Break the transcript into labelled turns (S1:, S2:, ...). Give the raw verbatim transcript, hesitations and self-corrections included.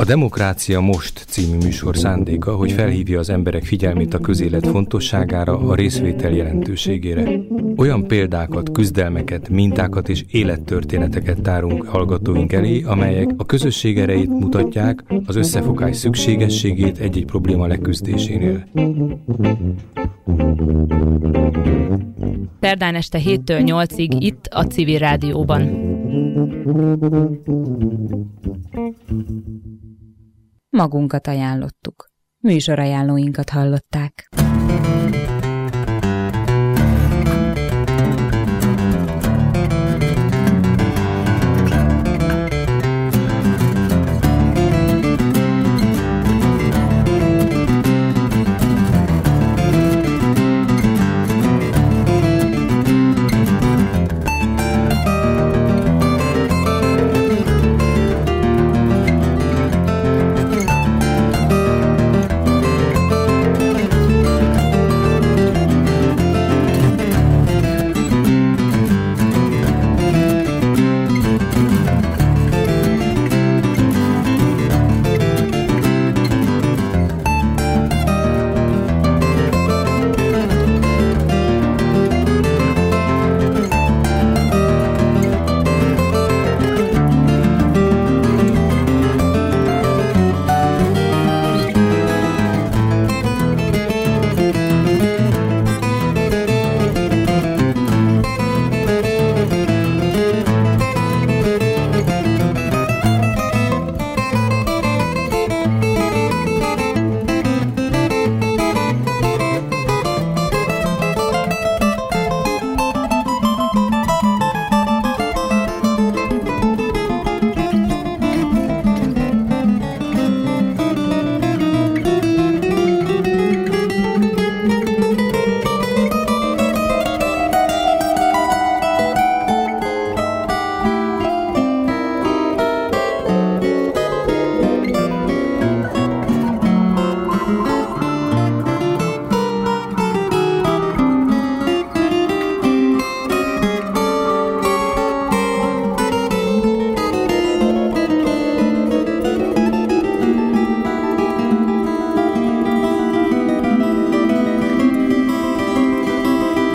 S1: A Demokrácia Most című műsor szándéka, hogy felhívja az emberek figyelmét a közélet fontosságára, a részvétel jelentőségére. Olyan példákat, küzdelmeket, mintákat és élettörténeteket tárunk hallgatóink elé, amelyek a közösség erejét mutatják, az összefogás szükségességét egy-egy probléma leküzdésénél.
S2: Szerdán este héttől nyolcig itt a Civil Rádióban. Magunkat ajánlottuk. Műsorajánlóinkat hallották.